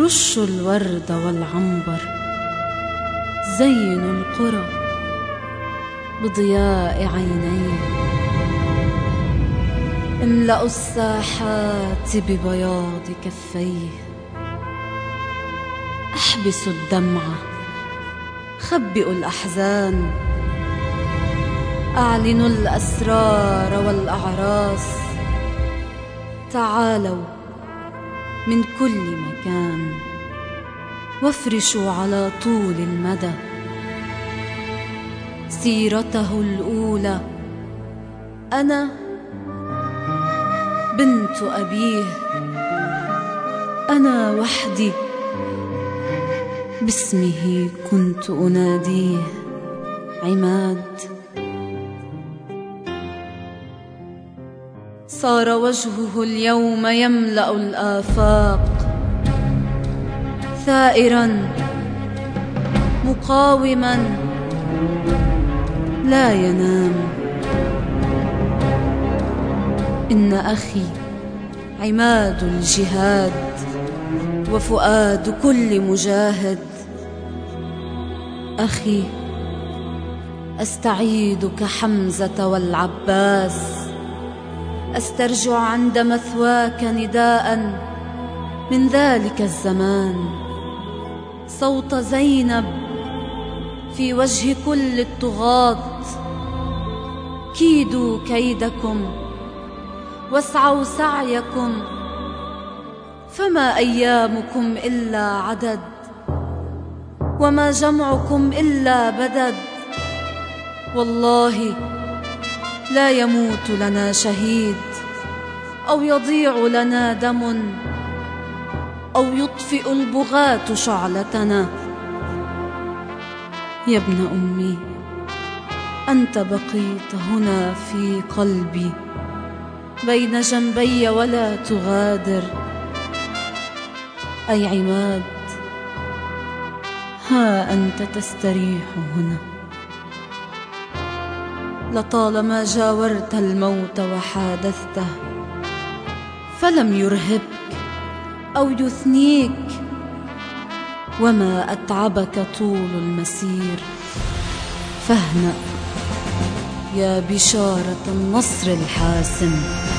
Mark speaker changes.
Speaker 1: رشوا الورد والعنبر، زينوا القرى بضياء عينيه، املأوا الساحات ببياض كفيه، احبسوا الدمعة، خبئوا الأحزان، أعلنوا الأسرار والأعراس، تعالوا من كل مكان وافرشوا على طول المدى سيرته الأولى. أنا بنت أبيه، أنا وحدي باسمه كنت أناديه، عماد. صار وجهه اليوم يملأ الآفاق، ثائرا مقاوما لا ينام. إن أخي عماد الجهاد وفؤاد كل مجاهد. أخي أستعيدك حمزة والعباس، أسترجع عند مثواك نداء من ذلك الزمان، صوت زينب في وجه كل الطغاة. كيدوا كيدكم واسعوا سعيكم، فما أيامكم إلا عدد، وما جمعكم إلا بدد. والله لا يموت لنا شهيد، أو يضيع لنا دم، أو يطفئ البغاة شعلتنا. يا ابن أمي، أنت بقيت هنا في قلبي بين جنبي ولا تغادر. أي عماد، ها أنت تستريح هنا. لطالما جاورت الموت وحادثته، فلم يرهبك أو يثنيك، وما أتعبك طول المسير. فاهنأ يا بشارة النصر الحاسم.